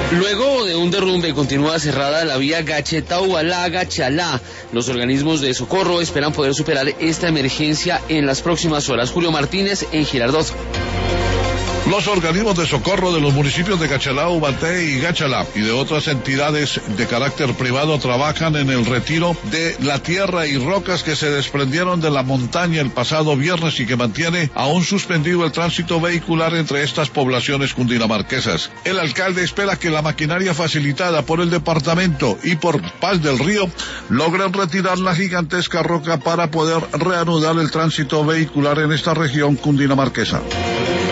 Luego de un derrumbe continúa cerrada la vía Gachetau-Alá-Gachalá. Los organismos de socorro esperan poder superar esta emergencia en las próximas horas. Julio Martínez en Girardot. Los organismos de socorro de los municipios de Gachalá, Ubaté y Gachalá y de otras entidades de carácter privado trabajan en el retiro de la tierra y rocas que se desprendieron de la montaña el pasado viernes y que mantiene aún suspendido el tránsito vehicular entre estas poblaciones cundinamarquesas. El alcalde espera que la maquinaria facilitada por el departamento y por Paz del Río logren retirar la gigantesca roca para poder reanudar el tránsito vehicular en esta región cundinamarquesa.